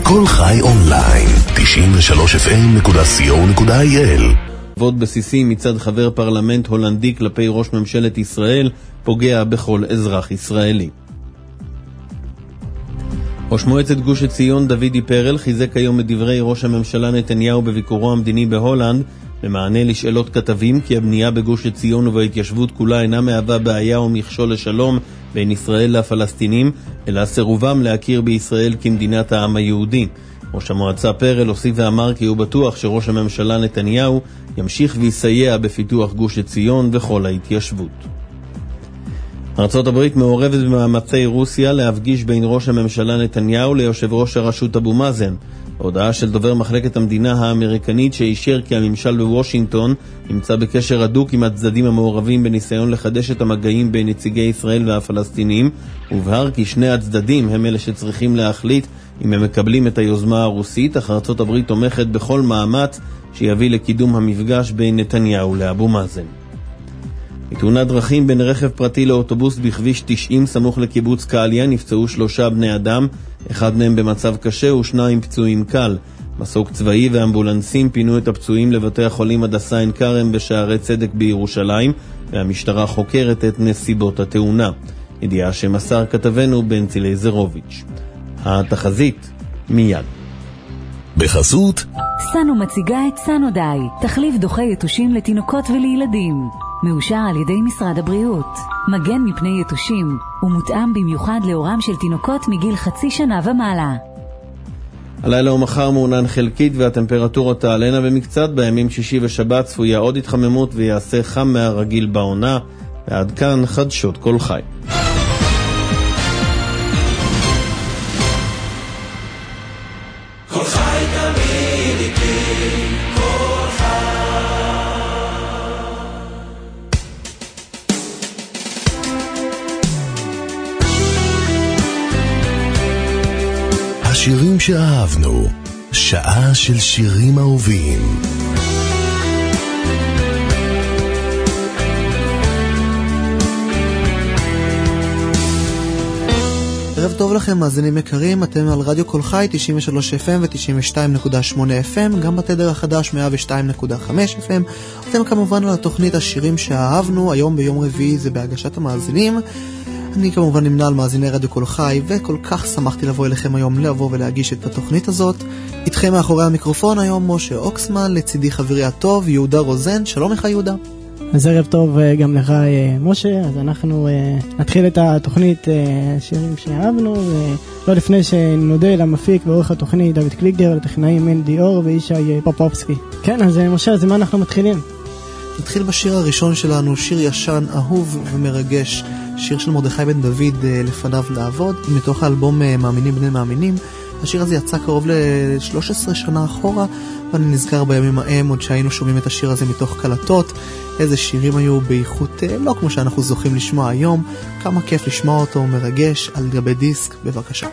כל חי אונליין, 93fm.co.il. עבוד בסיסי מצד חבר פרלמנט הולנדי כלפי ראש ממשלת ישראל פוגע בכל אזרח ישראלי. ראש מועצת גוש עציון דוידי פרל חיזק היום את דברי ראש הממשלה נתניהו בביקורו המדיני בהולנד במענה לשאלות כתבים כי הבנייה בגוש עציון ובהתיישבות כולה אינה מהווה בעיה או מכשול לשלום בין ישראל לפלסטינים, אלא סירובם להכיר בישראל כמדינת העם היהודי. ראש המועצה פרל הוסיף ואמר כי הוא בטוח שראש הממשלה נתניהו ימשיך ויסייע בפיתוח גוש עציון וכל ההתיישבות. ארצות הברית מעורבת במאמצי רוסיה להפגיש בין ראש הממשלה נתניהו ליושב ראש הרשות אבו מאזן. הודעה של דובר מחלקת המדינה האמריקנית שאישר כי הממשל בוושינגטון נמצא בקשר הדוק עם הצדדים המעורבים בניסיון לחדש את המגעים בין נציגי ישראל והפלסטינים, ובהר כי שני הצדדים הם אלה שצריכים להחליט אם הם מקבלים את היוזמה הרוסית, אך ארצות הברית תומכת בכל מאמץ שיביא לקידום המפגש בין נתניהו לאבו מאזן. בתאונת דרכים בין רכב פרטי לאוטובוס בכביש 90 סמוך לקיבוץ קליה נפצעו 3 בני אדם, אחד מהם במצב קשה ו2 פצועים קל. מסוק צבאי ואמבולנסים פינו את הפצועים לבתי החולים הדסה עין כרם בשערי צדק בירושלים, והמשטרה חוקרת את נסיבות התאונה. ידיעה שמסר כתבנו בנצי לייזרוביץ'. התחזית מיד. בחסות סנו מציגה את סנודיי, תחליף דוחה יתושים לתינוקות ולילדים. מאושר על ידי משרד הבריאות. מגן מפני יתושים ומותאם במיוחד לאורם של תינוקות מגיל 0.5 שנה ומעלה. הלילה ומחר מעונן חלקית והטמפרטורות תעלנה במקצת. בימים שישי ושבת צפויה עוד התחממות ויעשה חם מהרגיל בעונה. ועד כאן חדשות כל חי. שירים שאהבנו, שעה של שירים אהובים. ערב טוב לכם מאזינים יקרים, אתם על רדיו כל חי 93 FM ו-92.8 FM, גם בתדר החדש 102.5 FM. אתם כמובן על התוכנית השירים שאהבנו, היום ביום רביעי זה בהגשת המאזינים. אני כמובן נמנה על מאזיני רדיו כל חי, וכל כך שמחתי לבוא אליכם היום לבוא ולהגיש את התוכנית הזאת. איתכם מאחורי המיקרופון היום משה אוקסמן, לצידי חברי הטוב יהודה רוזן. שלום לך יהודה. אז ערב טוב גם לך משה. אז אנחנו נתחיל את התוכנית שירים שאהבנו, ולא לפני שנודה למפיק ועורך התוכנית דוד קליגר, לטכנאים מנדי אור וישי פופופסקי. כן, אז משה, אז מה אנחנו מתחילים? נתחיל בשיר הראשון שלנו, שיר ישן, אהוב ומרגש, שיר של מרדכי בן דוד לפניו לעבוד, מתוך האלבום מאמינים בני מאמינים. השיר הזה יצא קרוב ל-13 שנה אחורה, ואני נזכר בימים ההם עוד שהיינו שומעים את השיר הזה מתוך קלטות. איזה שירים היו באיכות לא כמו שאנחנו זוכים לשמוע היום. כמה כיף לשמוע אותו, מרגש, על גבי דיסק. בבקשה.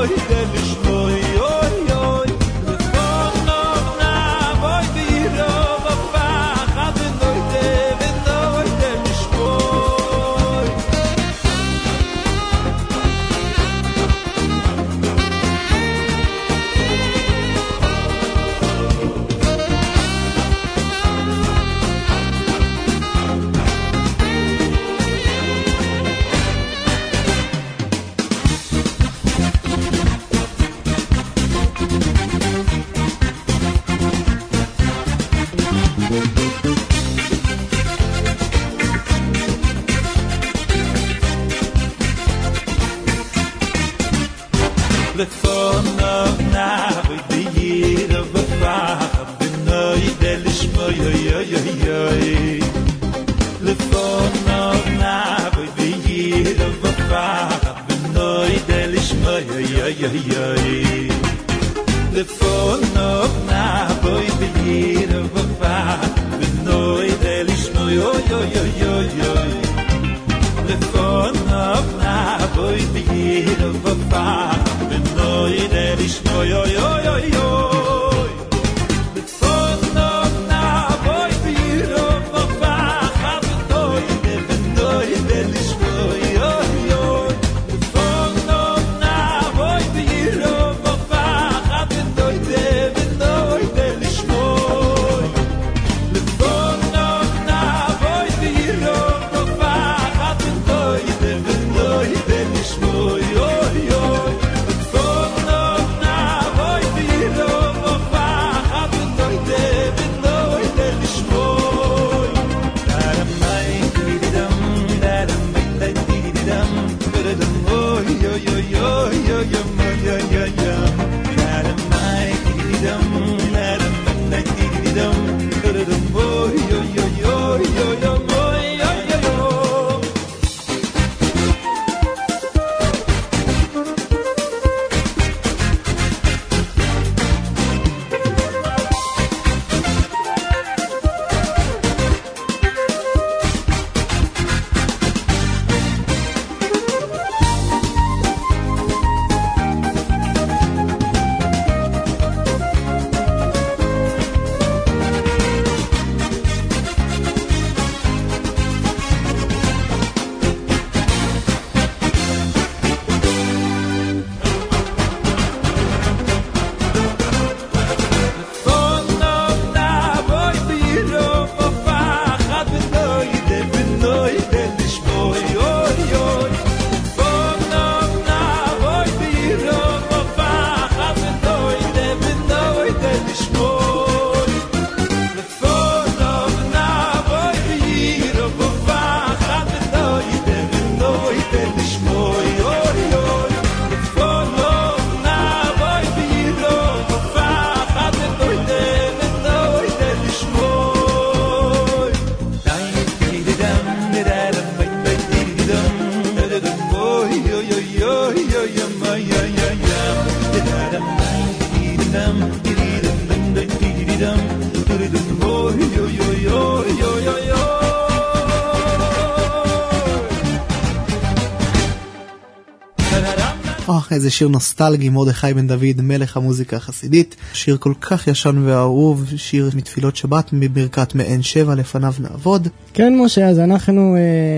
איזה שיר נוסטלגי, מרדכי בן דוד, מלך המוזיקה החסידית. שיר כל כך ישן ואהוב, שיר מתפילות שבת, מברכת מעין שבע לפניו נעבוד. כן משה, אז אנחנו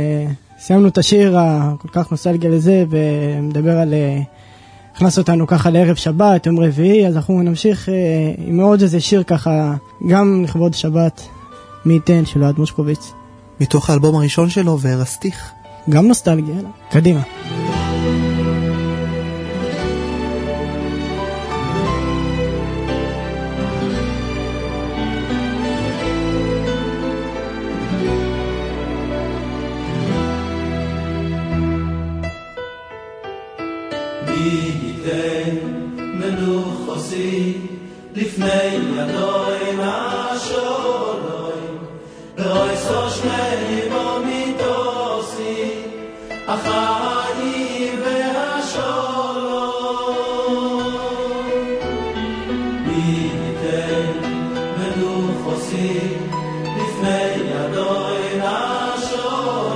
סיימנו את השיר הכל כך נוסטלגי לזה, ומדבר על הכנס אותנו ככה לערב שבת, יום רביעי, אז אנחנו נמשיך עם עוד איזה שיר ככה, גם לכבוד שבת, מי ייתן של אוהד מושקוביץ. מתוך האלבום הראשון שלו, והרסתיך. גם נוסטלגי, יאללה, קדימה.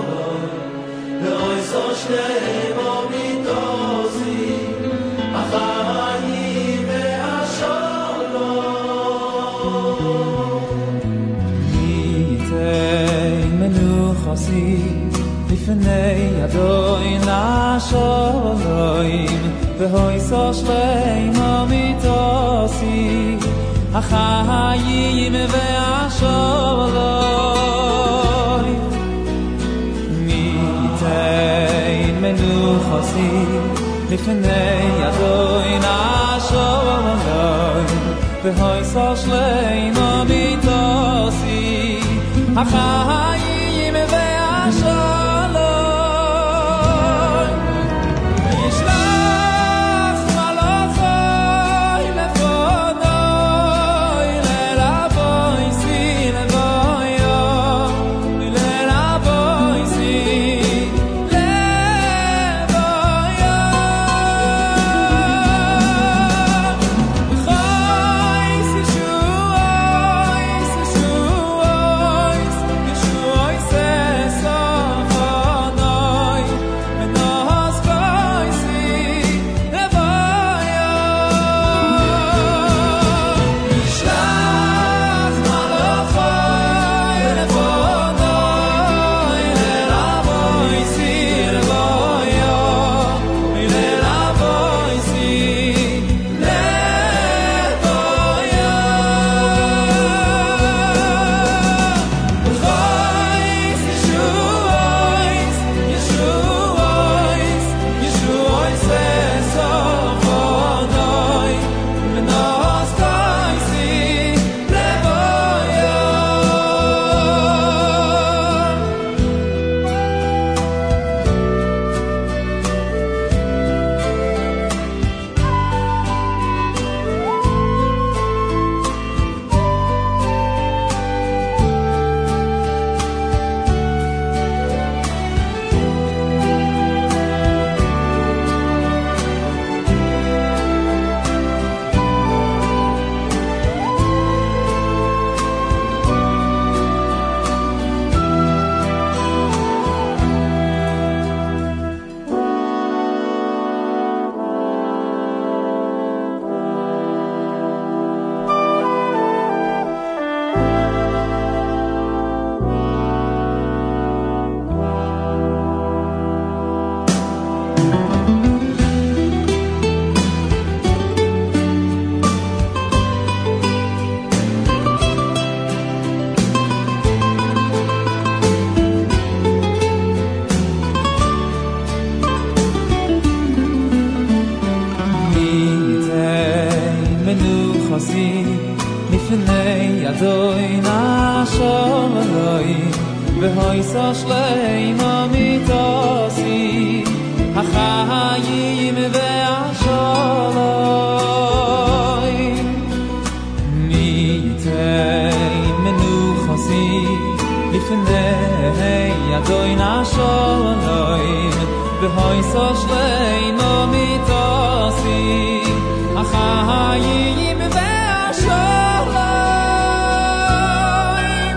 אחר לפני אדוני נשאלים והויסו שלמה מתוסי החיים והשאלים ניתן מנוחסי לפני אדוני נשאלים והויסו שלמה מתוסי החיים והשאלים ישלח מלאכי לפניי ללבויסי לבויו ללבויסי לבויו חייס ישועייס ישועייס ישועייס ספונוי מנוס קייסי לבויו ישלח מלאכי לפניי ללבויסי לבויו ללבויסי לבויו חייס ישועייס ישועייס ישועייס ספונוי מנוס קייסי לבויו מנוחסי לפני אדוני נשאלים והויסו שלמה מתוסי החיים והשאלים ניתן מנוחסי לפני אדוני נשאלים והויסו שלמה מתוסי החיים והשאלים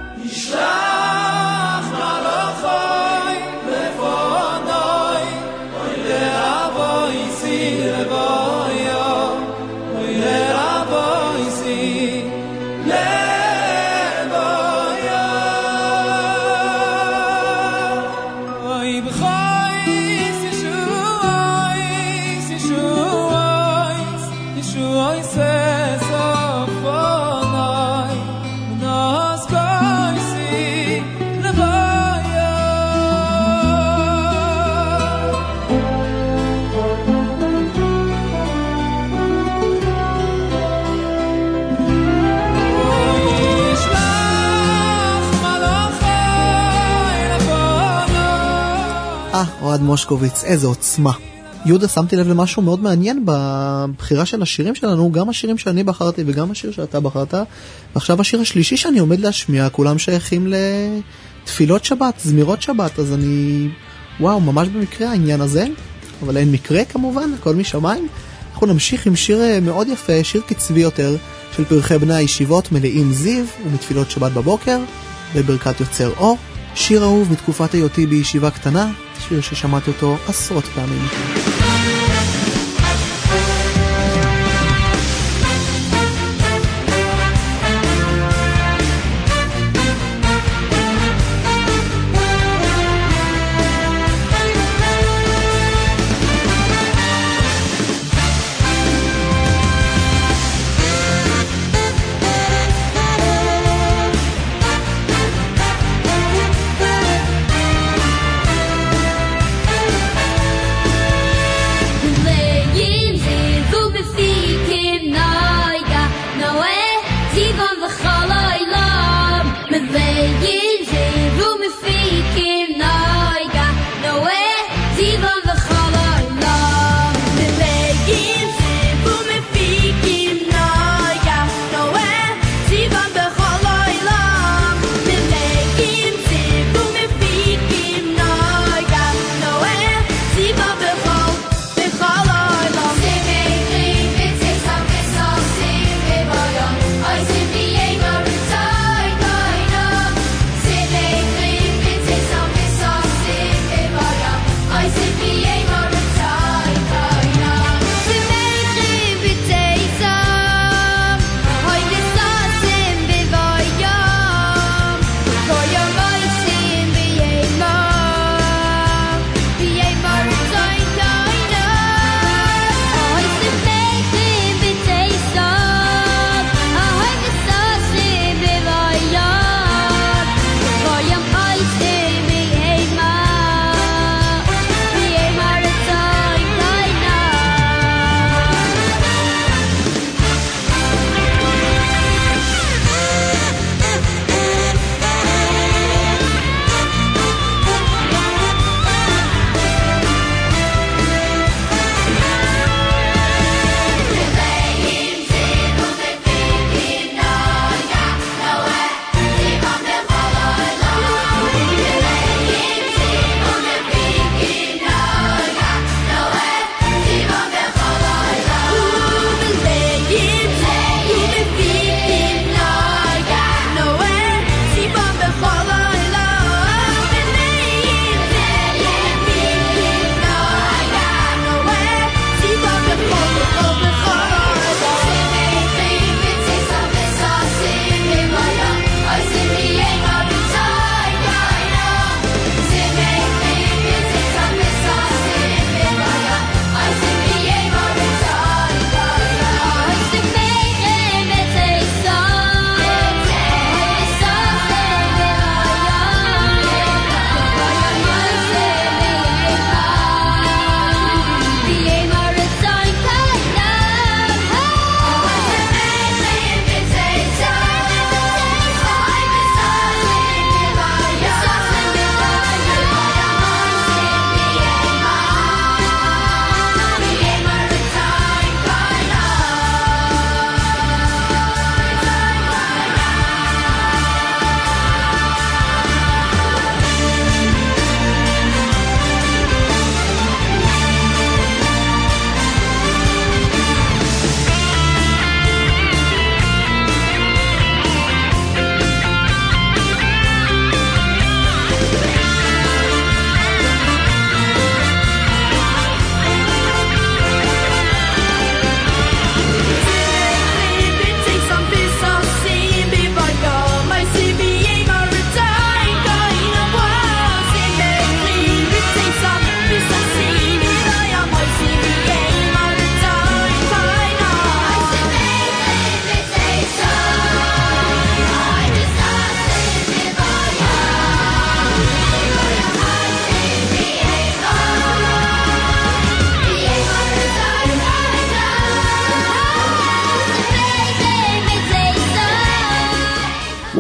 ישלח מלאכי לפניי ללבויסי לבויו ללבויסי לבויו בחייס ישועייס ישועייס ישועייס ספונוי מנוס קייסי לבויו ישלח מלאכי לפניי. אוהד מושקוביץ, איזה עוצמה. יהודה, שמתי לב למשהו מאוד מעניין בבחירה של השירים שלנו, גם השירים שאני בחרתי וגם השיר שאתה בחרת, ועכשיו השיר השלישי שאני עומד להשמיע, כולם שייכים לתפילות שבת, זמירות שבת, אז אני, וואו, ממש במקרה העניין הזה, אבל אין מקרה כמובן, הכל משמיים. אנחנו נמשיך עם שיר מאוד יפה, שיר קצבי יותר, של פרחי בני הישיבות מלאים זיו, ומתפילות שבת בבוקר, בברכת יוצר אור, שיר אהוב מתקופת היותי בישיבה קטנה, שיר ששמעתי אותו עשרות פעמים.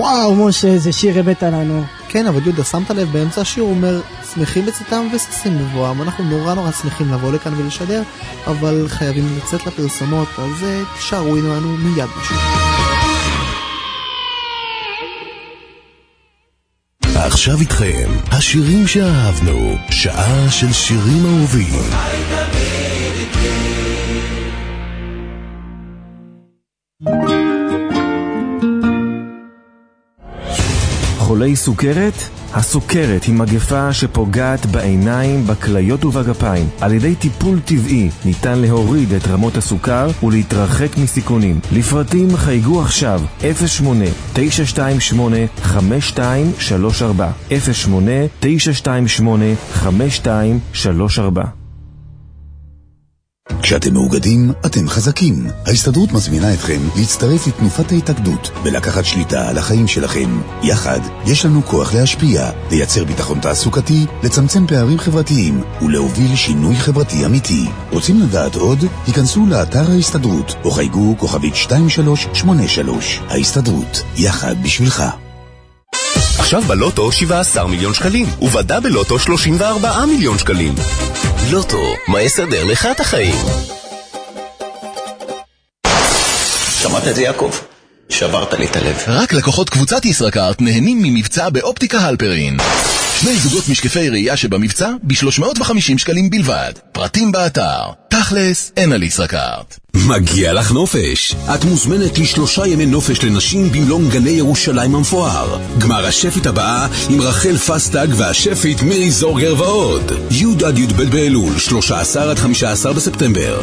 וואו, משה, איזה שיר הבאת לנו. כן, אבל יהודה, שמת לב, באמצע השיר הוא אומר, שמחים בצאתם וששים בבואם. אנחנו נורא שמחים לבוא לכאן ולשדר, אבל חייבים לצאת לפרסומות, אז תשארו עינינו מיד משהו. עכשיו איתכם, השירים שאהבנו, שעה של שירים אהובים. חולי סוכרת? הסוכרת היא מגפה שפוגעת בעיניים, בכליות ובגפיים. על ידי טיפול טבעי ניתן להוריד את רמות הסוכר ולהתרחק מסיכונים. לפרטים חייגו עכשיו 08-928-5234 08-928-5234. כשאתם מאוגדים, אתם חזקים. ההסתדרות מזמינה אתכם להצטרף לתנופת ההתאגדות ולקחת שליטה על החיים שלכם. יחד, יש לנו כוח להשפיע, לייצר ביטחון תעסוקתי, לצמצם פערים חברתיים ולהוביל שינוי חברתי אמיתי. רוצים לדעת עוד? היכנסו לאתר ההסתדרות או חייגו כוכבית 2383. ההסתדרות, יחד בשבילך. עכשיו בלוטו 17 מיליון שקלים, ובדה בלוטו 34 מיליון שקלים. לוטו, מה יסדר לך את החיים? שמעת את זה, יעקב? שברת לי את הלב. רק לקוחות קבוצת ישראכרט נהנים ממבצע באופטיקה הלפרין. 2 זוגות משקפי ראייה שבמבצע ב-350 שקלים בלבד. פרטים באתר. תכלס, אין על ישראכרט. מגיע לך נופש. את מוזמנת ל3 ימי נופש לנשים במלון גני ירושלים המפואר. גמר השפית הבאה עם רחל פסטג והשפית מירי זורגר ועוד. י' עד י' ב' באלול, 13 עד 15 בספטמבר.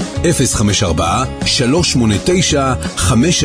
054-389-5336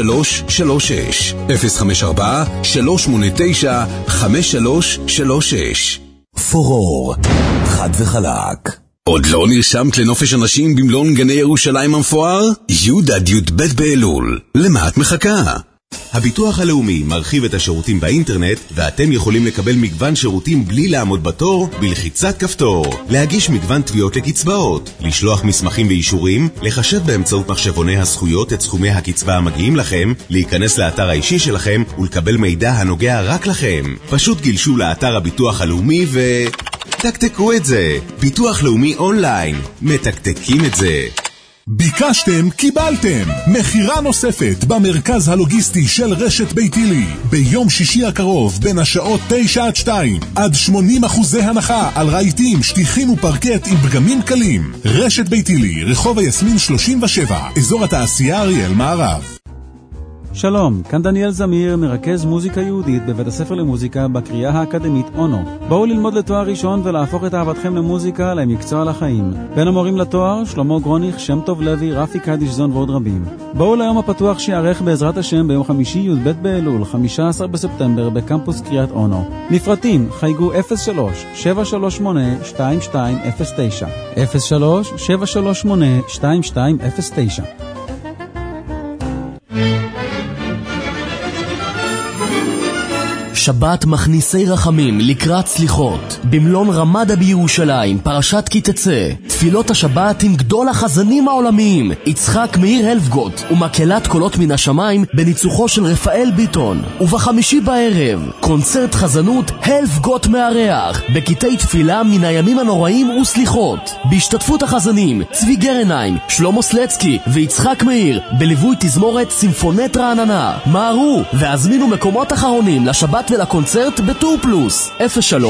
054-389-5336 פורור, חד וחלק. עוד לא נרשמת לנופש אנשים במלון גני ירושלים המפואר? י' עד י' ב' באלול. למה את מחכה? הביטוח הלאומי מרחיב את השירותים באינטרנט, ואתם יכולים לקבל מגוון שירותים בלי לעמוד בתור, בלחיצת כפתור. להגיש מגוון תביעות לקצבאות, לשלוח מסמכים ואישורים, לחשב באמצעות מחשבוני הזכויות את סכומי הקצבה המגיעים לכם, להיכנס לאתר האישי שלכם ולקבל מידע הנוגע רק לכם. פשוט גלשו לאתר הביטוח הלאומי תקתקו את זה. ביטוח לאומי אונליין. מתקתקים את זה. ביקשתם, קיבלתם. מחירה נוספת במרכז הלוגיסטי של רשת ביתילי. ביום שישי הקרוב, בין השעות 9 עד 2, עד 80% הנחה על רהיטים, שטיחים ופרקט עם פגמים קלים. רשת ביתילי, רחוב היסמין 37, אזור התעשייה אריאל מערב. שלום, כאן דניאל זמיר, מרכז מוזיקה יהודית בבית הספר למוזיקה בקריאה האקדמית אונו. בואו ללמוד לתואר ראשון ולהפוך את אהבתכם למוזיקה למקצוע לחיים. בין המורים לתואר, שלמה גרוניך, שם טוב לוי, רפי קדישזון ועוד רבים. בואו ליום הפתוח שיערך בעזרת השם ביום חמישי י' ב' באלול, 15 בספטמבר בקמפוס קריית אונו. לפרטים, חייגו 03-738-2209 03-738-2209. שבת מכניסי רחמים לקראת סליחות במלון רמדה בירושלים, פרשת כי תצא. תפילות השבת עם גדול החזנים העולמיים יצחק מאיר הלפגוט ומקהלת קולות מן השמיים בניצוחו של רפאל ביטון. ובחמישי בערב קונצרט חזנות הלפגוט מארח בקטעי תפילה מן הימים הנוראים וסליחות בהשתתפות החזנים צבי גרניים, שלמה סלצקי ויצחק מאיר בליווי תזמורת סימפונט רעננה. מהרו והזמינו מקומות אחרונים לשבת ולקונצרט בטור פלוס. 03-905-0505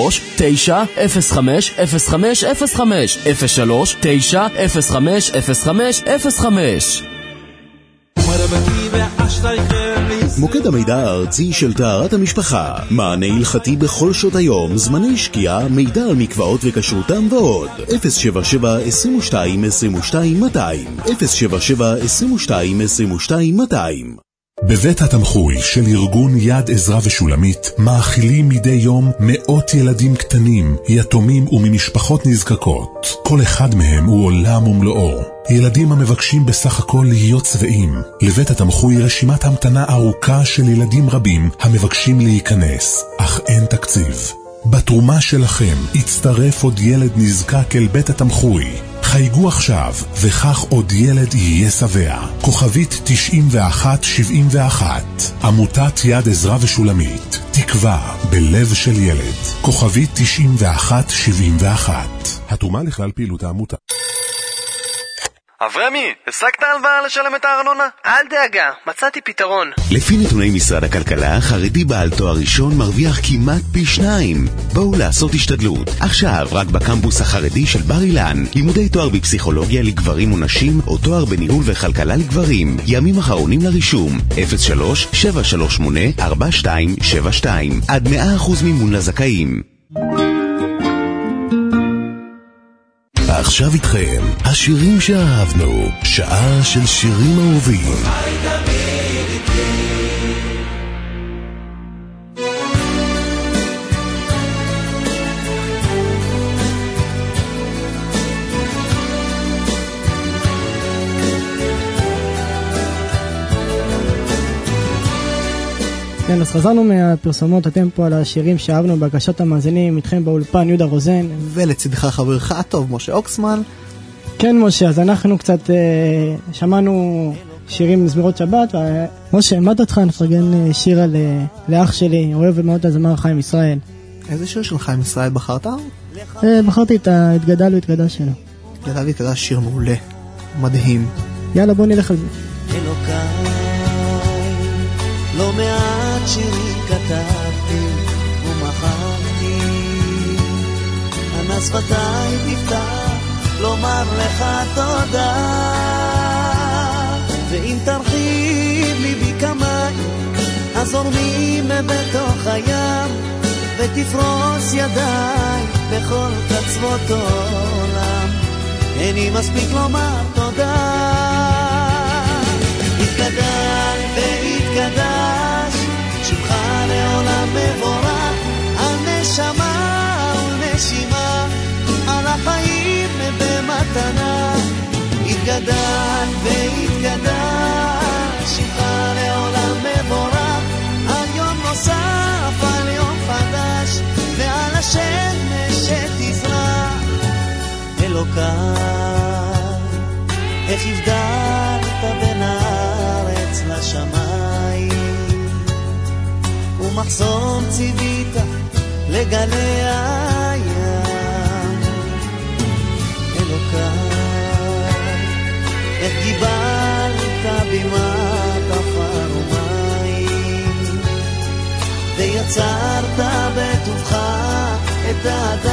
03-905-0505. מוקד המידע הארצי של טהרת המשפחה, מענה הלכתי בכל שעות היום, זמני שקיעה, מידע על מקוואות וכשרותם ועוד. 077-22-22-200 077-22-22-200. בבית התמחוי של ארגון יד עזרה ושולמית מאכילים מדי יום מאות ילדים קטנים, יתומים וממשפחות נזקקות. כל אחד מהם הוא עולם ומלואו. ילדים המבקשים בסך הכל להיות צבעים. לבית התמחוי רשימת המתנה ארוכה של ילדים רבים המבקשים להיכנס, אך אין תקציב. בתרומה שלכם יצטרף עוד ילד נזקק אל בית התמחוי. חייגו עכשיו, וכך עוד ילד יהיה שבע. כוכבית 9171. עמותת יד עזרא ושולמית. תקווה בלב של ילד. כוכבית 9171. התרומה לכלל פעילות העמותה. אברמי, השגת הלוואה לשלם את הארנונה? אל דאגה, מצאתי פתרון. לפי נתוני משרד הכלכלה, חרדי בעל תואר ראשון מרוויח כמעט פי 2. בואו לעשות השתדלות. עכשיו, רק בקמפוס החרדי של בר אילן, לימודי תואר בפסיכולוגיה לגברים ונשים, או תואר בניהול וכלכלה לגברים. ימים אחרונים לרישום, 03-738-4272. עד 100% מימון לזכאים. עכשיו איתכם, השירים שאהבנו, שעה של שירים אהובים. כן, אז חזרנו מהפרסומות, אתם פה על השירים שאהבנו בהגשת המאזינים, איתכם באולפן יהודה רוזן. ולצדך חברך הטוב, משה אוקסמן. כן, משה, אז אנחנו קצת שמענו שירים מזמירות שבת. משה, מה דעתך נפרגן שיר לאח שלי, אוהב מאוד את הזמר חיים ישראל. איזה שיר של חיים ישראל בחרת? בחרתי את התגדל והתגדש שלו. התגדל והתגדש, שיר מעולה, מדהים. יאללה, בוא נלך על זה. לא מעט שירים כתבתי ומחרתי, אנס שפתיי תפתח לומר לך תודה, ואם תרחיב ליבי כמים הזורמים בתוך הים, ותפרוס ידיי בכל קצוות עולם, איני מספיק לומר תודה. התגדל והתקדש שמך לעולם מבורך, על נשמה ונשימה, על החיים במתנה. התגדל והתקדש שמך לעולם מבורך, על יום נוסף, על יום חדש, ועל השמש שתזרח. אלוקיי, איך הבדלת בין הארץ לשמיים, ומחסום ציווית לגלי הים. אלוקיי, איך גיבלת בימת עפר ומים, ויצרת בטובך את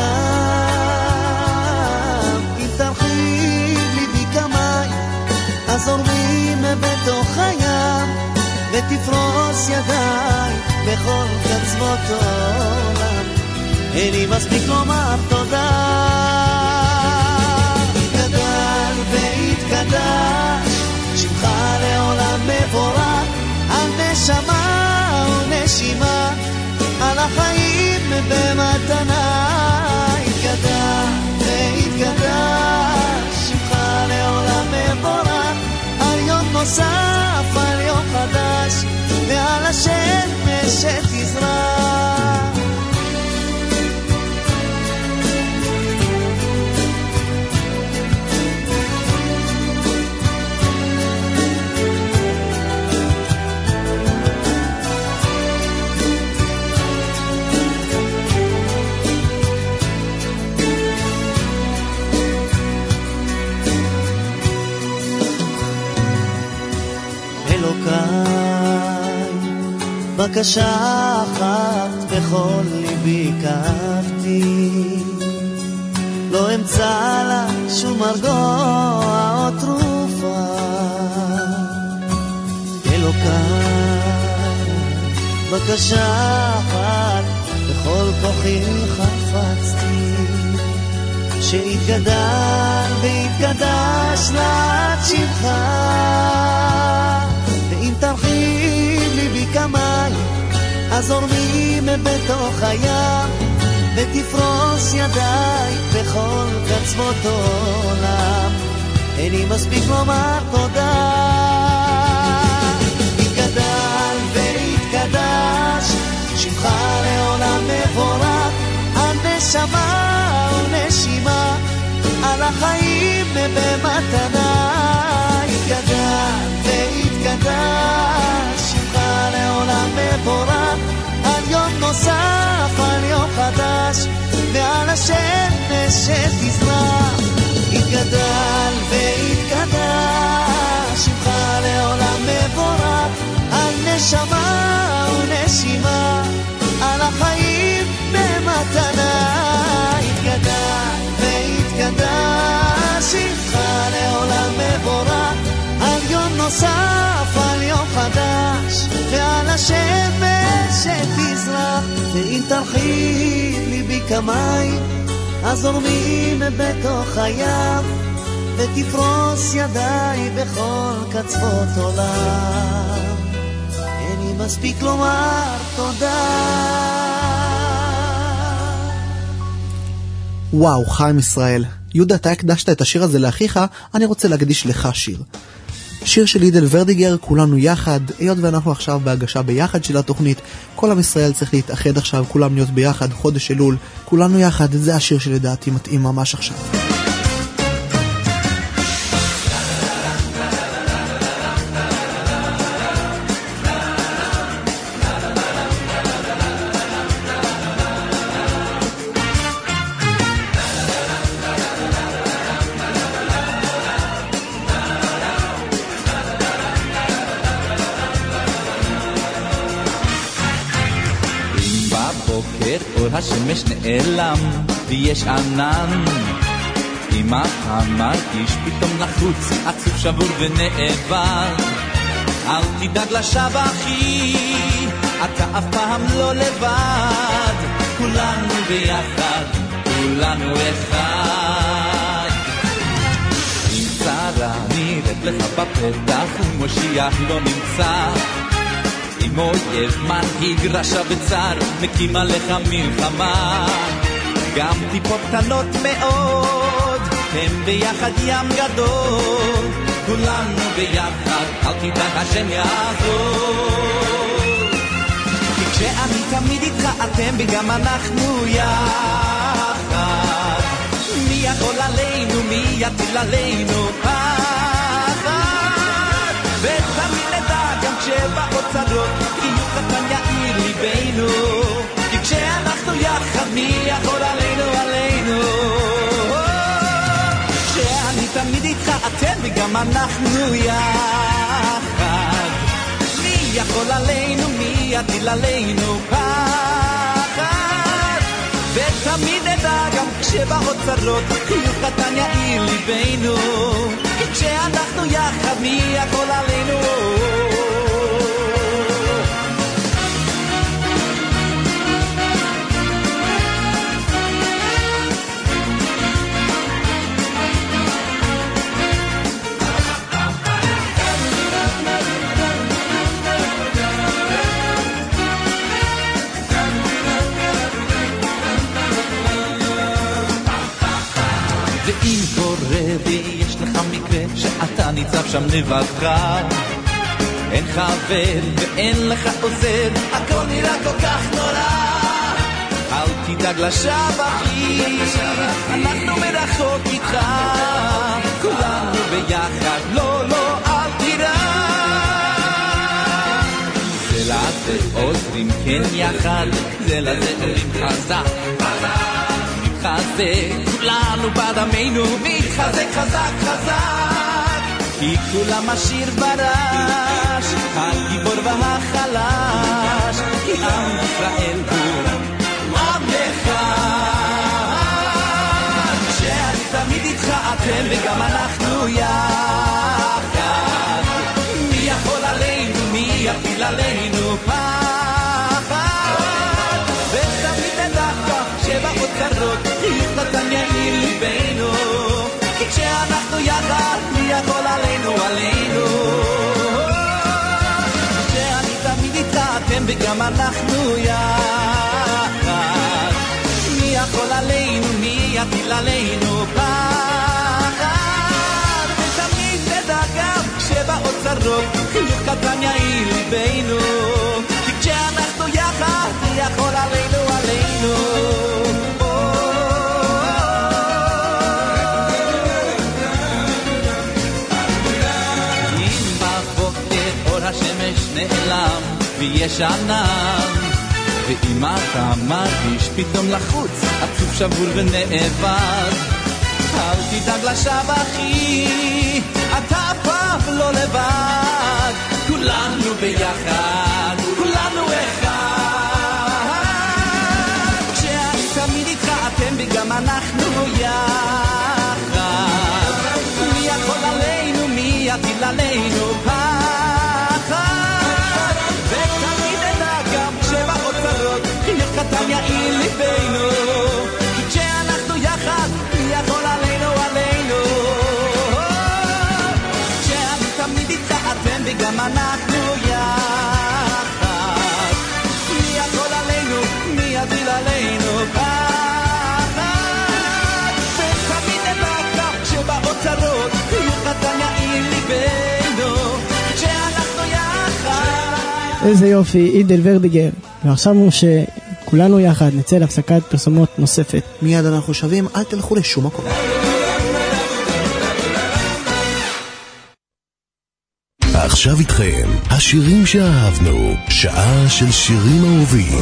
האדם. אם תרחיב ליבי כמים הזורמים בתוך הים, ותפרוס ידיי בכל קצוות עולם, איני מספיק לומר תודה. התגדל והתקדש שמך לעולם מבורך, על נשמה ונשימה, על החיים במתנה. התגדל והתקדש שמך לעולם מבורך, על יום נוסף, על יום חדש, ועל השמש שתזרח. בקשה אחת בכל ליבי קפתי, לא אמצא לה שום מרגוע או תרופה. אלוקיי, בקשה אחת בכל כוחי חפצתי, שיתגדל ויתקדש לה שמך. ואם תרחיב ליבי כמים הזורמים בתוך הים, ותפרוס ידיי בכל קצוות עולם, איני מספיק לומר תודה. התגדל והתקדש שמך לעולם מבורך, על נשמה ונשימה, על החיים במתנה, התגדל והתקדש שמך לעולם מבורך, על יום נוסף, על יום חדש, ועל השמש שתזרח. התגדל והתקדש שמך לעולם מבורך, על נשמה ונשימה, על החיים במתנה. התגדל והתקדש שמך לעולם מבורך, על יום נוסף, על יום חדש, ועל השמש שתזרח. ואם תרחיב ליבי כמים הזורמים בתוך הים, ותפרוס ידיי בכל קצוות עולם, איני מספיק לומר תודה. וואו, חיים ישראל. יהודה, אתה הקדשת את השיר הזה לאחיך, אני רוצה להקדיש לך שיר. שיר של לידל ורדיגר, כולנו יחד. היות ואנחנו עכשיו בהגשה ביחד של התוכנית, כל עם ישראל צריך להתאחד עכשיו, כולם להיות ביחד, חודש אלול, כולנו יחד. זה השיר שלדעתי מתאים ממש עכשיו. השמש נעלם ויש ענן, אם אתה מרגיש פתאום לחוץ, עצוב, שבור ונאבד, אל תדאג לשווא אחי, אתה אף פעם לא לבד, כולנו ביחד, כולנו אחד. אם צרה נראית לך בפתח ומושיע לא נמצא, אם אויב מנהיג רשע וצר מקים עליך מלחמה, גם טיפות קטנות מאוד הם ביחד ים גדול, כולנו ביחד, אל תדאג השם יעזור. כי כשאני תמיד איתך אתם וגם אנחנו יחד, מי יכול עלינו, מי יטיל עלינו פחד, ותמיד נדע גם כשבאות צרות, חיוך קטן יאיר ליבנו, כי כשאנחנו יחד מי יכול עלינו, עלינו. כשאני תמיד איתך אתם וגם אנחנו יחד, מי יכול עלינו, מי יטיל עלינו פחד, ותמיד נדע גם כשבאות צרות, חיוך קטן יאיר ליבנו, כי כשאנחנו יחד מי יכול עלינו. ואם קורה ויש לך מקרה שאתה ניצב שם לבדך, אין חבר ואין לך עוזר, הכל נראה כל כך נורא, אל תדאג לשווא אחי, אנחנו מרחוק איתך, כולנו ביחד, לא לא אל תירא, זה לזה עוזרים כן יחד, זה לזה עולים חזק חזק, כולנו בדמנו מתחזק חזק חזק, כי כולם השיר ברש, הגיבור והחלש, כי עם ישראל הוא עם אחד. כשאני תמיד איתך אתם וגם אנחנו יחד, מי יכול עלינו, מי יפיל עלינו פחד, ותמיד נדע שבאות צרות חיוך קטן יאיר ליבנו, כי כשאנחנו יחד מי יכול עלינו, עלינו. כשאני תמיד איתך אתם וגם אנחנו יחד, מי יכול עלינו, מי יפיל עלינו פחד, ותמיד נדע גם כשבאות צרות חיוך קטן יאיר ליבנו, כי כשאנחנו יחד מי יכול עלינו, עלינו. נעלם ויש ענן, ואם אתה מרגיש פתאום לחוץ, עצוב שבור ונאבד, אל תדאג לשבחי, אתה פעם לא לבד, כולנו ביחד, כולנו אחד, כשאני תמיד איתך אתם וגם אנחנו יחד, מי יכול עלינו, מי יטיל עלינו פחד, ותמיד נדע גם כשבאוצרות יש קטן יעיל ליבנו, כי כשאנחנו יחד מי יכול עלינו עלינו, כשאני תמיד איתך אתם וגם אנחנו יחד, מי יכול עלינו, מי יטיל עלינו פחד, ותמיד נדע גם כשבאוצרות יש קטן יעיל ליבנו, כשאנחנו יחד. איזה יופי, אידל ורדיגר. ועכשיו שכולנו יחד נצא להפסקת פרסומות נוספת. מיד אנחנו שווים, אל תלכו לשום מקום. עכשיו איתכם, השירים שאהבנו, שעה של שירים אהובים.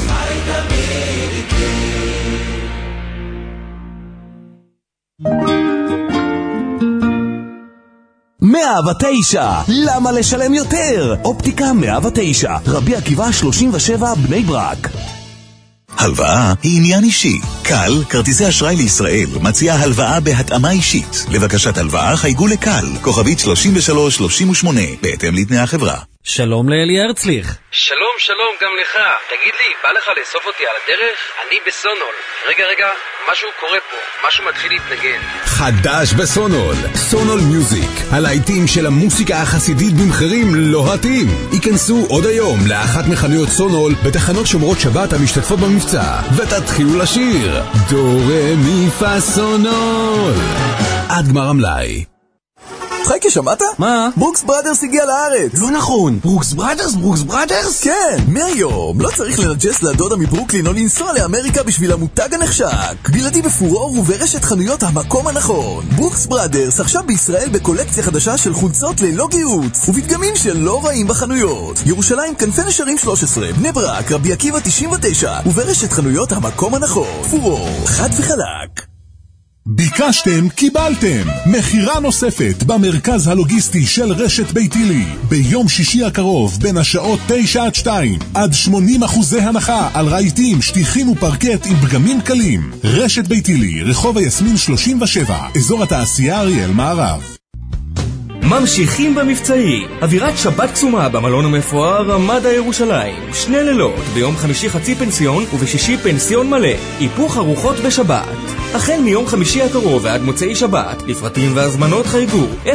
109, למה לשלם יותר? אופטיקה 109, רבי עקיבא 37, בני ברק. הלוואה היא עניין אישי. קל, כרטיסי אשראי לישראל, מציע הלוואה בהתאמה אישית. לבקשת הלוואה חייגו לקל, כוכבית 3338, בהתאם לתנאי החברה. שלום לאלי הרצליך. שלום, שלום, גם לך. תגיד לי, בא לך לאסוף אותי על הדרך? אני בסונול. רגע, משהו קורה פה, משהו מתחיל להתנגן. חדש בסונול, סונול מיוזיק, הלהיטים של המוסיקה החסידית במחירים לוהטים. ייכנסו עוד היום לאחת מחנויות סונול בתחנות שומרות שבת המשתתפות במבצע, ותתחילו לשיר דו רה מי פה סונול עד גמר המלאי. חייקה, שמעת? מה? ברוקס בראדרס הגיע לארץ. לא נכון, ברוקס בראדרס? כן, מהיום לא צריך לנג'ס לדודה מברוקלין או לנסוע לאמריקה בשביל המותג הנחשק. בלעדי בפורור וברשת חנויות המקום הנכון. ברוקס בראדרס עכשיו בישראל בקולקציה חדשה של חולצות ללא גיוץ ובדגמים שלא רעים בחנויות. ירושלים כנפי נשרים 13, בני ברק, רבי עקיבא 99 וברשת חנויות המקום הנכון. פורור, חד וחלק. ביקשתם, קיבלתם. מחירה נוספת במרכז הלוגיסטי של רשת ביתילי. ביום שישי הקרוב, בין השעות 9 עד 2, עד 80% הנחה על רהיטים, שטיחים ופרקט עם פגמים קלים. רשת ביתילי, רחוב היסמין 37, אזור התעשייה אריאל מערב. ממשיכים במבצעי, אווירת שבת קסומה במלון המפואר רמדה ירושלים. 2 לילות, ביום חמישי חצי פנסיון ובשישי פנסיון מלא. היפוך ארוחות בשבת. החל מיום חמישי הקרוב ועד מוצאי שבת, לפרטים והזמנות חייגו 02-65-999-50,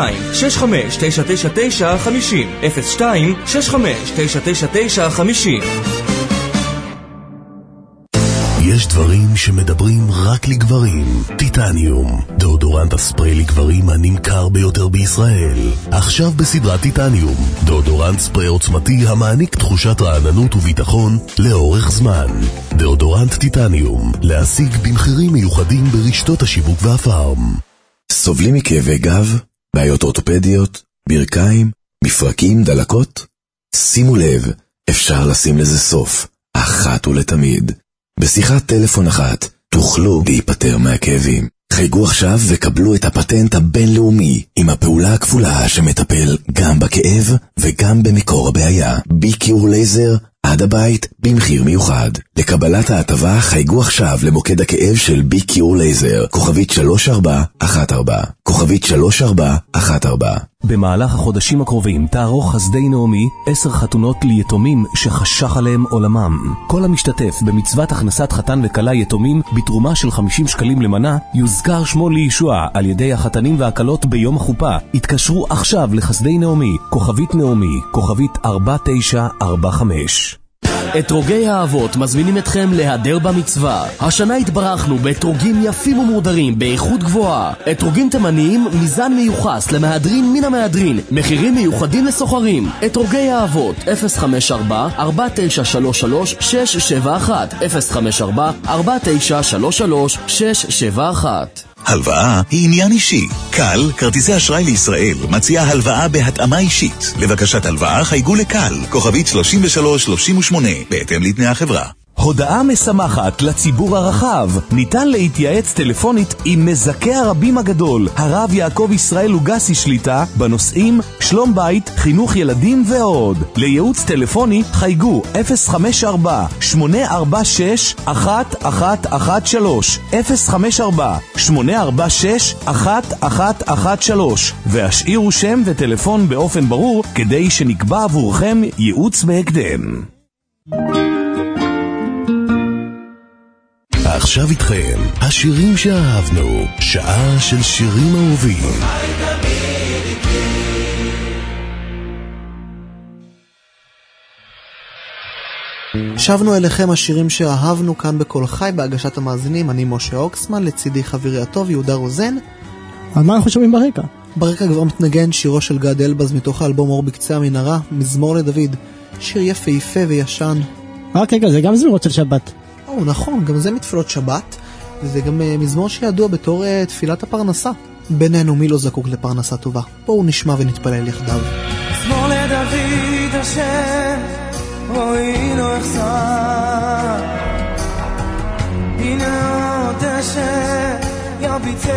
02-65-999-50. יש דברים שמדברים רק לגברים. טיטניום, דאודורנט הספרי לגברים הנמכר ביותר בישראל. עכשיו בסדרת טיטניום, דאודורנט ספרי עוצמתי המעניק תחושת רעננות וביטחון לאורך זמן. דאודורנט טיטניום, להשיג במחירים מיוחדים ברשתות השיווק והפארם. סובלים מכאבי גב, בעיות אורתופדיות, ברכיים, מפרקים, דלקות? שימו לב, אפשר לשים לזה סוף, אחת ולתמיד. בשיחת טלפון אחת תוכלו להיפטר מהכאבים. חייגו עכשיו וקבלו את הפטנט הבינלאומי עם הפעולה הכפולה שמטפל גם בכאב וגם במקור הבעיה. ביקיור לייזר עד הבית במחיר מיוחד. לקבלת ההטבה חייגו עכשיו למוקד הכאב של ביקיור לייזר, כוכבית 3414, כוכבית 3414. במהלך החודשים הקרובים תערוך חסדי נעמי 10 חתונות ליתומים שחשך עליהם עולמם. כל המשתתף במצוות הכנסת חתן וכלה יתומים בתרומה של 50 שקלים למנה יוזכר שמו לישוע על ידי החתנים והקלות ביום החופה. התקשרו עכשיו לחסדי נעמי, כוכבית נעמי, כוכבית 4945. אתרוגי האבות מזמינים אתכם להדר במצווה. השנה התברכנו באתרוגים יפים ומורדרים באיכות גבוהה. אתרוגים תימניים, מיזן מיוחס למהדרין מן המהדרין, מחירים מיוחדים לסוחרים. אתרוגי האבות 054-4933-671, 054-4933-671. הלוואה היא עניין אישי. קל, כרטיסי אשראי לישראל, מציעה הלוואה בהתאמה אישית. לבקשת הלוואה חייגו לקל, כוכבית 3338, בהתאם לתנאי החברה. הודעה משמחת לציבור הרחב. ניתן להתייעץ טלפונית עם מזכה הרבים הגדול, הרב יעקב ישראל לוגסי שליטה, בנושאים שלום בית, חינוך ילדים ועוד. לייעוץ טלפוני חייגו 054-846-1113, 054-846-1113, והשאירו שם וטלפון באופן ברור כדי שנקבע עבורכם ייעוץ בהקדם. עכשיו איתכם, השירים שאהבנו, שעה של שירים אהובים. שבנו אליכם השירים שאהבנו כאן בכל חי בהגשת המאזינים. אני משה אוקסמן, לצידי חברי הטוב יהודה רוזן. על מה אנחנו שומעים ברקע? ברקע כבר מתנגן שירו של גד אלבז מתוך האלבום אור בקצה המנהרה, מזמור לדוד. שיר יפהפה וישן. רק רגע, זה גם זמירות של שבת. נכון, גם זה מתפילות שבת, וזה גם מזמור שידוע בתור תפילת הפרנסה. בינינו, מי לא זקוק לפרנסה טובה? בואו נשמע ונתפלל יחדיו. מזמור לדוד השם, רואי לו החסר, הנה עוד אשר יביטני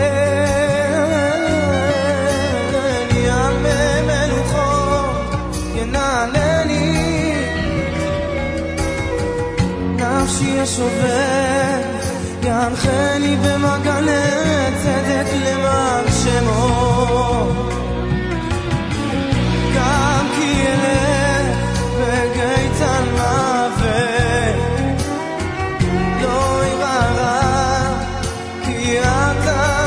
על מלוכות ינעלני, נפשי ישובר ינחני במגלה צדק למען שמו, גם כי ילך בגית על מוות לא יראה כי אתה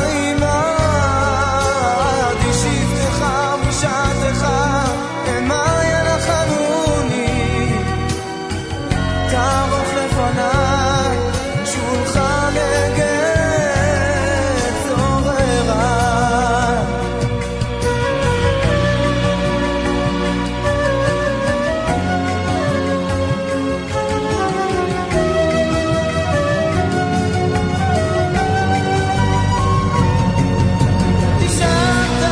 עמדי, שבטך ומשעתך המה ינחמוני, תערוך לפניי שולחן נגד צורריי. תשעת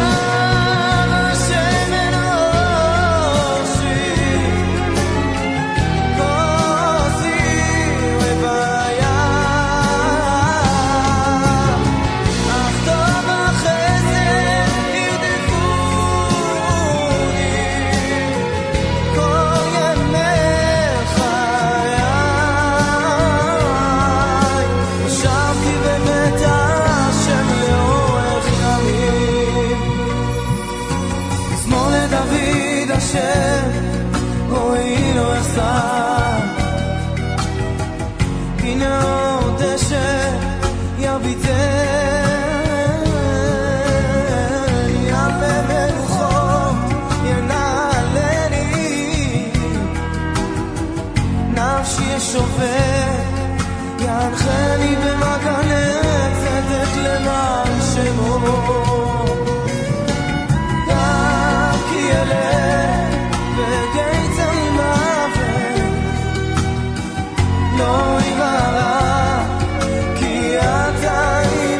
השמן ראשי כוסי ובעיה, אך טוב החסד ירדפוני כל ימי חיי, ישבתי בבית השם לאורך ימים. מזמור לדוד השם, רואי לו החסר, הנה עוד אשר יביטני על מלוכות ינעלני, נפשי ישובר ינחני במגלה צדק למען שמו, גם כי ילך בגית על מוות לא יראה כי אתה עמדי,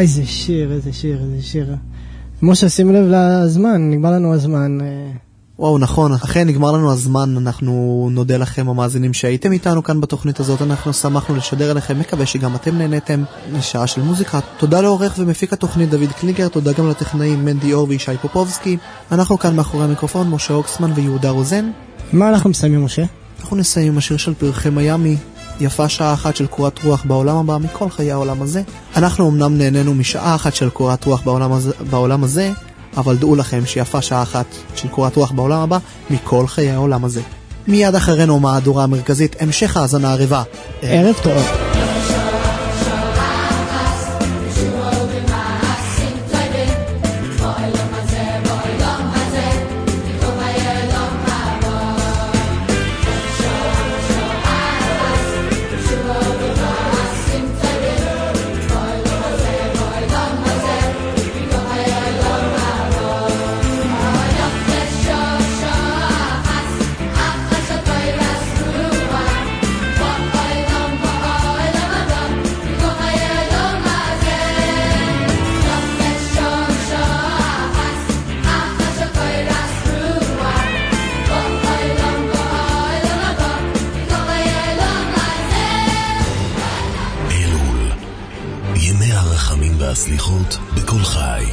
איזה שיר. משה, שים לב לזמן, נגמר לנו הזמן. וואו, נכון, אכן נגמר לנו הזמן. אנחנו נודה לכם המאזינים שהייתם איתנו כאן בתוכנית הזאת. אנחנו שמחנו לשדר אליכם, מקווה שגם אתם נהניתם לשעה של מוזיקה. תודה לעורך ומפיק התוכנית דוד קליגר, תודה גם לטכנאים מנדי אור וישי פופובסקי. אנחנו כאן מאחורי המיקרופון, משה אוקסמן ויהודה רוזן. מה אנחנו מסיימים, משה? אנחנו נסיים השיר של פרחי מיאמי, יפה שעה אחת של קורת רוח בעולם הבא מכל חיי העולם הזה. אנחנו אמנם נהנינו משעה אחת של קורת רוח בעולם הזה, אבל דעו לכם שיפה שעה אחת של קורת רוח בעולם הבא מכל חיי העולם הזה. מיד אחרינו מהדורה המרכזית, המשך האזנה ערבה. ערב טוב. והסליחות בכל חי.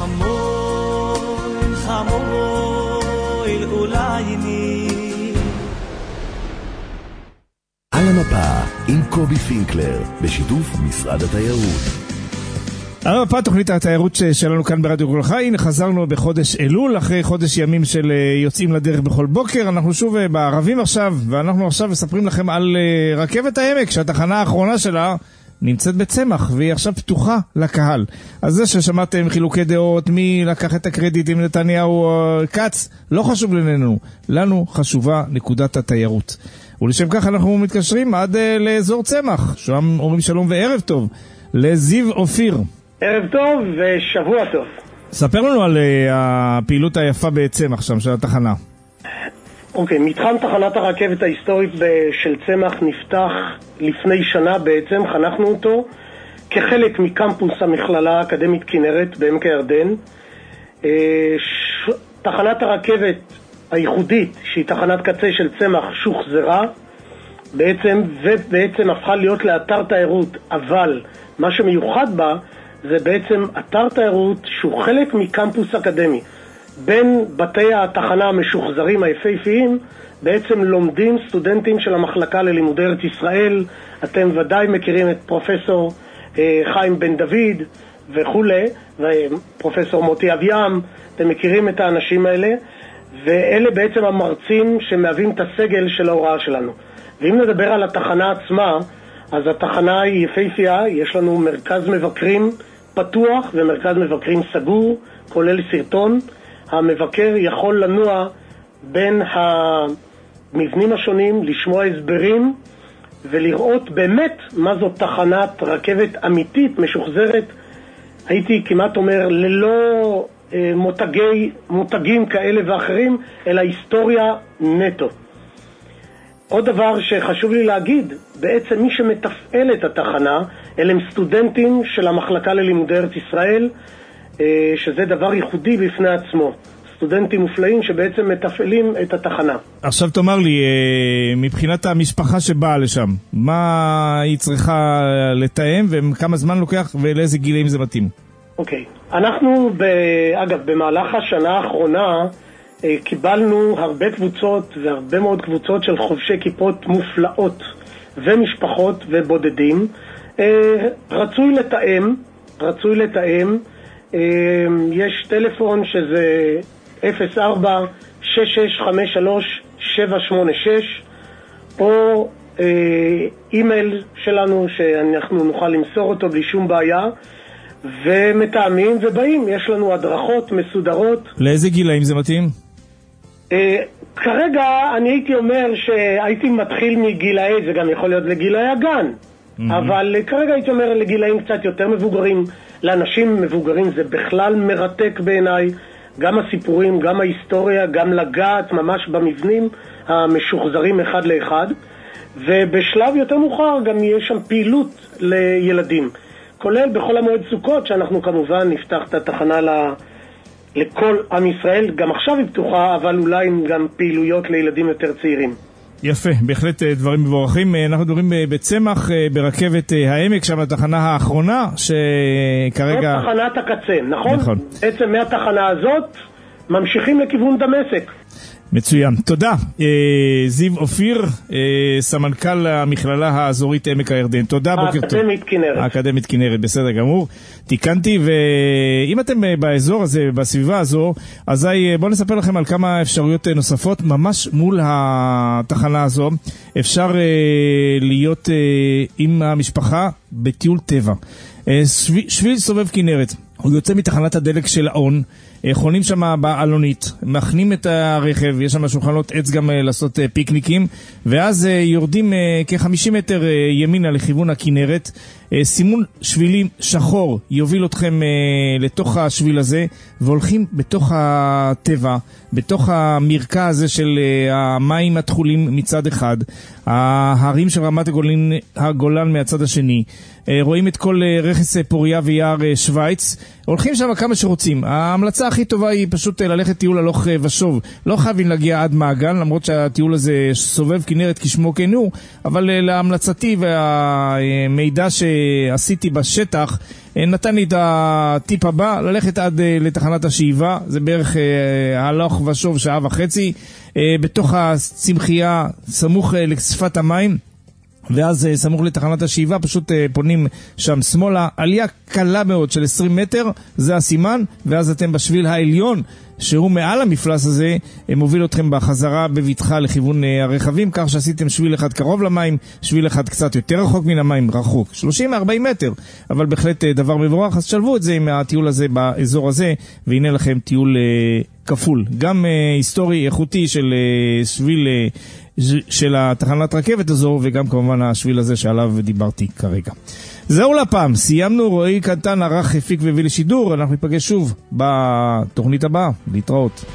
חמוי אולי ני על המפה עם קובי פינקלר בשיתוף משרד התיירות. על המפה תוכנית התיירות שלנו כאן ברדיו כל חי. הנה חזרנו בחודש אלול אחרי חודש ימים של יוצאים לדרך בכל בוקר. אנחנו שוב בערבים עכשיו, ואנחנו עכשיו מספרים לכם על רכבת העמק שהתחנה האחרונה שלה נמצאת בצמח, והיא עכשיו פתוחה לקהל. אז זה ששמעתם חילוקי דעות, מי לקח את הקרדיט עם נתניהו או קץ, לא חשוב לנו חשובה נקודת התיירות. ולשם כך אנחנו מתקשרים עד לאזור צמח, שם אומרים שלום וערב טוב, לזיו אופיר. ערב טוב ושבוע טוב. ספר לנו על הפעילות היפה בצמח שם של התחנה. אוקיי, מתחם תחנת הרכבת ההיסטורית של צמח נפתח לפני שנה בעצם, חנכנו אותו כחלק מקמפוס המכללה האקדמית כנרת בעמק הירדן. תחנת הרכבת הייחודית, שהיא תחנת קצה של צמח, שוחזרה ובעצם הפכה להיות לאתר תיירות, אבל מה שמיוחד בה זה בעצם אתר תיירות שהוא חלק מקמפוס אקדמי. בין בתי התחנה המשוחזרים היפהפיים בעצם לומדים סטודנטים של המחלקה ללימודי ארץ ישראל. אתם ודאי מכירים את פרופסור חיים בן דוד וכולי, ופרופסור מוטי אביים, אתם מכירים את האנשים האלה, ואלה בעצם המרצים שמהווים את הסגל של ההוראה שלנו. ואם נדבר על התחנה עצמה, אז התחנה היא יפהפייה, יש לנו מרכז מבקרים פתוח ומרכז מבקרים סגור, כולל סרטון. המבקר יכול לנוע בין המבנים השונים, לשמוע הסברים ולראות באמת מה זאת תחנת רכבת אמיתית, משוחזרת, הייתי כמעט אומר, ללא מותגים כאלה ואחרים, אלא היסטוריה נטו. עוד דבר שחשוב לי להגיד, בעצם מי שמתפעל את התחנה, אלה הם סטודנטים של המחלקה ללימודי ארץ ישראל, שזה דבר ייחודי בפני עצמו. סטודנטים מופלאים שבעצם מתפעלים את התחנה. עכשיו תאמר לי, מבחינת המשפחה שבאה לשם, מה היא צריכה לתאם וכמה זמן לוקח ולאיזה גילאים זה מתאים? אוקיי. אנחנו, אגב, במהלך השנה האחרונה קיבלנו הרבה קבוצות והרבה מאוד קבוצות של חובשי כיפות מופלאות ומשפחות ובודדים. רצוי לתאם. יש טלפון שזה 04-6653-786 או אימייל שלנו שאנחנו נוכל למסור אותו בלי שום בעיה, ומתאמים ובאים. יש לנו הדרכות מסודרות. לאיזה גילאים זה מתאים? כרגע אני הייתי אומר שהייתי מתחיל מגילאי, זה גם יכול להיות לגילאי הגן, אבל כרגע הייתי אומר לגילאים קצת יותר מבוגרים. לאנשים מבוגרים זה בכלל מרתק בעיניי, גם הסיפורים, גם ההיסטוריה, גם לגעת ממש במבנים המשוחזרים אחד לאחד. ובשלב יותר מאוחר גם יש שם פעילות לילדים. כולל בכל המועד סוכות, שאנחנו כמובן נפתח את התחנה לכל עם ישראל. גם עכשיו היא פתוחה, אבל אולי גם פעילויות לילדים יותר צעירים. יפה, בהחלט דברים מבורכים. אנחנו מדברים בצמח, ברכבת העמק, שם התחנה האחרונה, שכרגע... זאת תחנת הקצה, נכון? נכון. בעצם מהתחנה הזאת ממשיכים לכיוון דמשק. מצוין, תודה. זיו אופיר, סמנכ"ל המכללה האזורית עמק הירדן. תודה, בוקר טוב. האקדמית כנרת. האקדמית כנרת, בסדר גמור. תיקנתי, ואם אתם באזור הזה, בסביבה הזו, אז בואו נספר לכם על כמה אפשרויות נוספות. ממש מול התחנה הזו, אפשר להיות עם המשפחה בטיול טבע. שביל סובב כנרת. הוא יוצא מתחנת הדלק של האון, חונים שם באלונית, מכנים את הרכב, יש שם שולחנות עץ גם לעשות פיקניקים, ואז יורדים כ-50 מטר ימינה לכיוון הכנרת, סימון שבילים שחור יוביל אתכם לתוך השביל הזה, והולכים בתוך הטבע, בתוך המרקע הזה של המים התחולים מצד אחד, ההרים של רמת הגולן מהצד השני, רואים את כל רכס פוריה ויער שוויץ, הולכים שם כמה שרוצים. ההמלצה הכי טובה היא פשוט ללכת טיול הלוך ושוב, לא חייבים להגיע עד מעגן, למרות שהטיול הזה סובב כנרת כשמו כן הוא, אבל להמלצתי והמידע שעשיתי בשטח נתן לי את הטיפ הבא, ללכת עד לתחנת השאיבה, זה בערך הלוך ושוב שעה וחצי, בתוך הצמחייה סמוך לשפת המים, ואז סמוך לתחנת השאיבה פשוט פונים שם שמאלה, עלייה קלה מאוד של 20 מטר, זה הסימן, ואז אתם בשביל העליון שהוא מעל המפלס הזה, מוביל אתכם בחזרה בבטחה לכיוון הרכבים, כך שעשיתם שביל אחד קרוב למים, שביל אחד קצת יותר רחוק מן המים, רחוק 30-40 מטר, אבל בהחלט דבר מבורך. אז שלבו את זה עם הטיול הזה באזור הזה, והנה לכם טיול כפול, גם היסטורי איכותי של שביל של התחנת רכבת הזו, וגם כמובן השביל הזה שעליו דיברתי כרגע. זהו לפעם, סיימנו. רועי קנטן ערך, הפיק והביא לשידור. אנחנו ניפגש שוב בתוכנית הבאה. להתראות.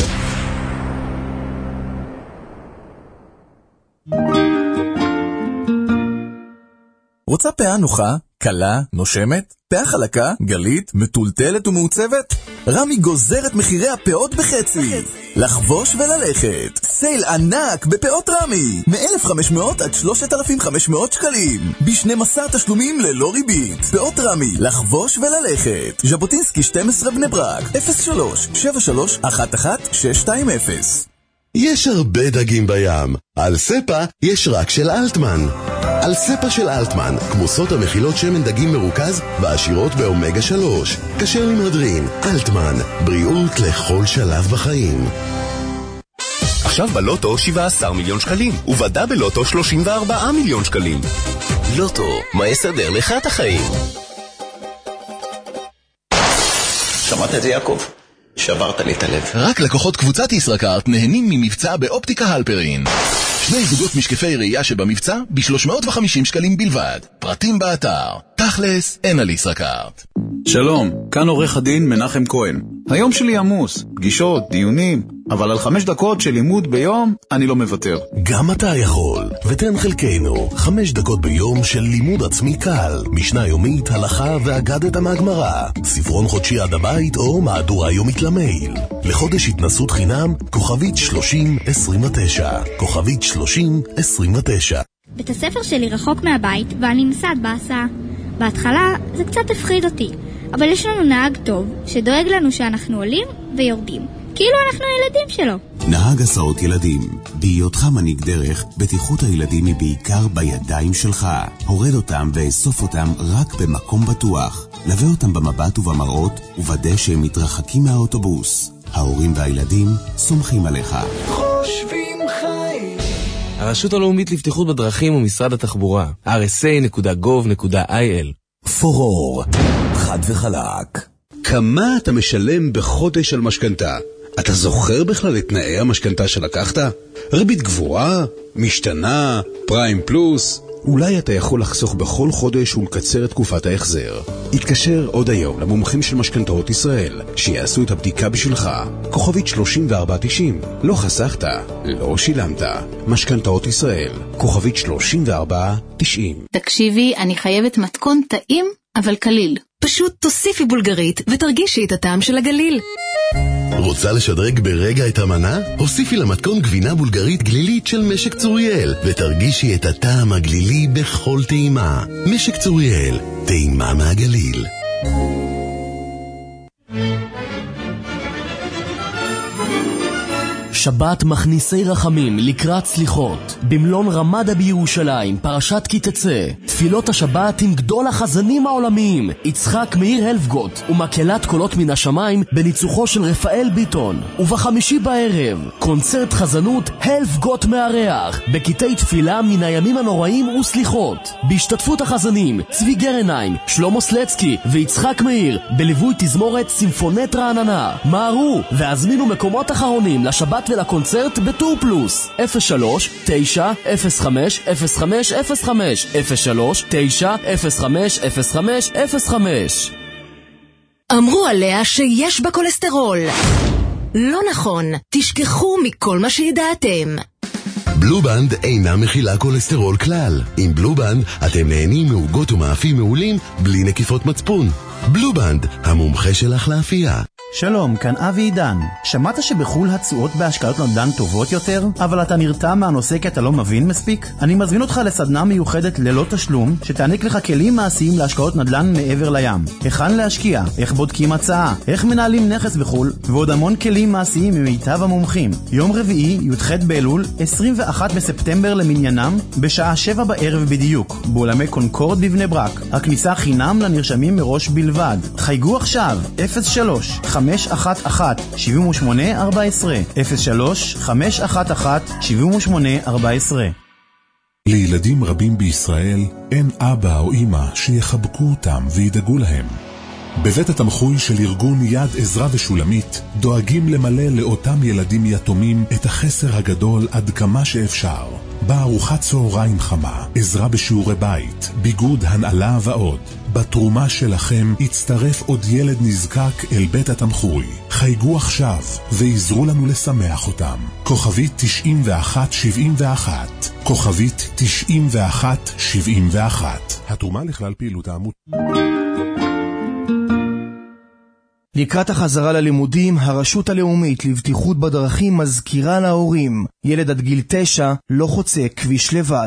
רוצה פאה נוחה, קלה, נושמת? פאה חלקה, גלית, מטולטלת ומעוצבת? רמי גוזרת מחירי הפאות בחצי. לחבוש וללכת. סייל ענק בפאות רמי. מ-1,500 עד 3,500 שקלים. ב-12 תשלומים ללא ריבית. פאות רמי, לחבוש וללכת. ז'בוטינסקי 12 בני ברק. 03-7311-620. יש הרבה דגים בים. על ספה יש רק של אלטמן. על ספה של אלטמן, כמוסות המכילות שמן דגים מרוכז ועשירות באומגה 3. כשר למהדרין, אלטמן, בריאות לכל שלב בחיים. עכשיו בלוטו 17 מיליון שקלים, ובדה בלוטו 34 מיליון שקלים. לוטו, מה יסדר לך את החיים? שמעת את זה, יעקב? שברת לי את הלב. רק לקוחות קבוצת ישראכרט נהנים ממבצע באופטיקה הלפרין. 2 זוגות משקפי ראייה שבמבצע ב-350 שקלים בלבד. פרטים באתר. תכלס, אין על ישראכרט. שלום, כאן עורך הדין מנחם כהן. היום שלי עמוס, פגישות, דיונים, אבל על 5 דקות של לימוד ביום אני לא מוותר. גם אתה יכול, ותן חלקנו 5 דקות ביום של לימוד עצמי קל, משנה יומית, הלכה ואגדת מהגמרא, ספרון חודשי עד הבית או מהדורה יומית למייל. לחודש התנסות חינם, כוכבית 3029, כוכבית 3029. בית הספר שלי רחוק מהבית ואני נסעת בהסעה. בהתחלה זה קצת הפחיד אותי, אבל יש לנו נהג טוב שדואג לנו שאנחנו עולים ויורדים, כאילו אנחנו הילדים שלו. נהג הסעות ילדים, בהיותך מנהיג דרך, בטיחות הילדים היא בעיקר בידיים שלך. הורד אותם ואסוף אותם רק במקום בטוח. לווה אותם במבט ובמראות, וודא שהם מתרחקים מהאוטובוס. ההורים והילדים סומכים עליך. חושבים חיים. הרשות הלאומית לבטיחות בדרכים ומשרד התחבורה, rsa.gov.il. פורור, חד וחלק. כמה אתה משלם בחודש על משכנתה? אתה זוכר בכלל את תנאי המשכנתה שלקחת? ריבית גבוהה? משתנה? פריים פלוס? אולי אתה יכול לחסוך בכל חודש ולקצר את תקופת ההחזר. התקשר עוד היום למומחים של משכנתאות ישראל, שיעשו את הבדיקה בשבילך. כוכבית 3490. לא חסכת, לא שילמת. משכנתאות ישראל, כוכבית 3490. תקשיבי, אני חייבת מתכון טעים אבל קליל. פשוט תוסיפי בולגרית ותרגישי את הטעם של הגליל. רוצה לשדרג ברגע את המנה? הוסיפי למתכון גבינה בולגרית גלילית של משק צוריאל ותרגישי את הטעם הגלילי בכל טעימה. משק צוריאל, טעימה מהגליל. שבת מכניסי רחמים לקראת סליחות במלון רמדה בירושלים, פרשת כי תצא. תפילות השבת עם גדול החזנים העולמיים יצחק מאיר הלפגוט ומקהלת קולות מן השמיים בניצוחו של רפאל ביטון. ובחמישי בערב קונצרט חזנות הלפגוט מארח בקטעי תפילה מן הימים הנוראים וסליחות בהשתתפות החזנים צבי גרניים, שלמה סלצקי ויצחק מאיר בליווי תזמורת סימפונט רעננה. מהרו והזמינו מקומות אחרונים לשבת ולקונצרט בטור פלוס 03-905-0505 03-905-0505. אמרו עליה שיש בה קולסטרול. לא נכון, תשכחו מכל מה שידעתם. בלובנד אינה מכילה קולסטרול כלל. עם בלובנד אתם נהנים מעוגות ומאפים מעולים בלי נקיפות מצפון. בלובנד, המומחה שלך לאפייה. שלום, כאן אבי עידן. שמעת שבחול התשואות בהשקעות נדל"ן טובות יותר, אבל אתה נרתע מהנושא כי אתה לא מבין מספיק? אני מזמין אותך לסדנה מיוחדת ללא תשלום, שתעניק לך כלים מעשיים להשקעות נדל"ן מעבר לים. היכן להשקיע, איך בודקים הצעה, איך מנהלים נכס בחול, ועוד המון כלים מעשיים ממיטב המומחים. יום רביעי, י"ח באלול, 21 בספטמבר למניינם, בשעה 7 בערב בדיוק, באולמי קונקורד בבני ברק. הכניסה חינם לנרשמים מראש בלבד. חייגו עכשיו, 03-511-7814 03-511-7814. לילדים רבים בישראל אין אבא או אמא שיחבקו אותם וידאגו להם. בבית התמחוי של ארגון יד עזרה ושולמית דואגים למלא לאותם ילדים יתומים את החסר הגדול עד כמה שאפשר. בארוחת צהריים חמה, עזרה בשיעורי בית, ביגוד, הנעלה ועוד. בתרומה שלכם יצטרף עוד ילד נזקק אל בית התמחוי. חייגו עכשיו ועזרו לנו לשמח אותם. כוכבית 9171 כוכבית 9171. התרומה לכלל פעילות העמותה. לקראת החזרה ללימודים, הרשות הלאומית לבטיחות בדרכים מזכירה להורים, ילד עד גיל 9 לא חוצה כביש לבד.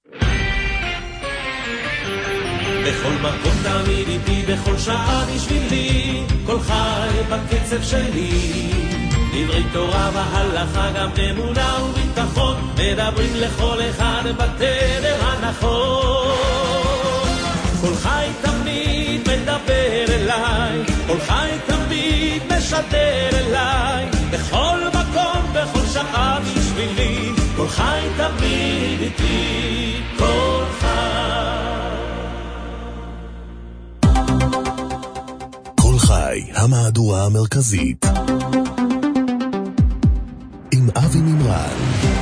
בכל מקום תמיד איתי, בכל שעה בשבילי, כל חי בקצב שלי. דברי תורה והלכה, גם אמונה וביטחון, מדברים לכל אחד בתדר הנכון. כל חי תמיד מדבר אליי, כל חי תמיד משדר אליי, בכל מקום, בכל שעה בשבילי, כל חי תמיד איתי, כל חי. כל חי, המהדורה המרכזית עם אבי נמרן.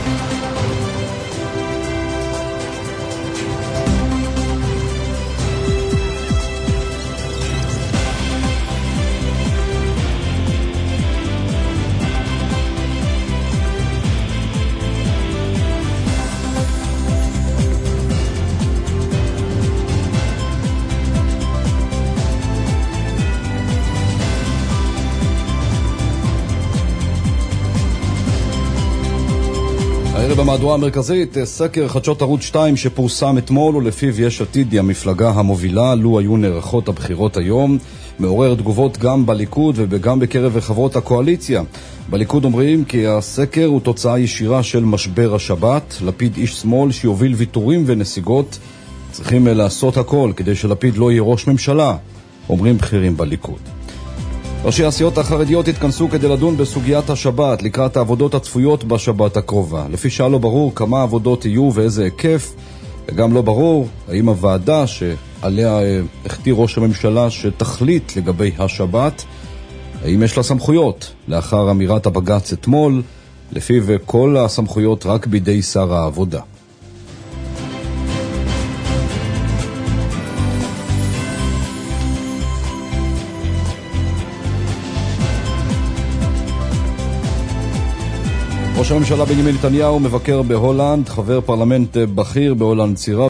במהדורה המרכזית, סקר חדשות ערוץ 2 שפורסם אתמול, ולפיו יש עתיד היא המפלגה המובילה לו היו נערכות הבחירות היום. מעורר תגובות גם בליכוד וגם בקרב חברות הקואליציה. בליכוד אומרים כי הסקר הוא תוצאה ישירה של משבר השבת. לפיד איש שמאל שיוביל ויתורים ונסיגות. צריכים לעשות הכל כדי שלפיד לא יהיה ראש ממשלה, אומרים בכירים בליכוד. ראשי הסיעות החרדיות התכנסו כדי לדון בסוגיית השבת לקראת העבודות הצפויות בשבת הקרובה. לפי שעה לא ברור כמה עבודות יהיו ואיזה היקף, וגם לא ברור האם הוועדה שעליה הכתיר ראש הממשלה שתחליט לגבי השבת, האם יש לה סמכויות לאחר אמירת הבג"ץ אתמול, לפיו כל הסמכויות רק בידי שר העבודה. ראש הממשלה בנימין נתניהו מבקר בהולנד, חבר פרלמנט בכיר בהולנד צירף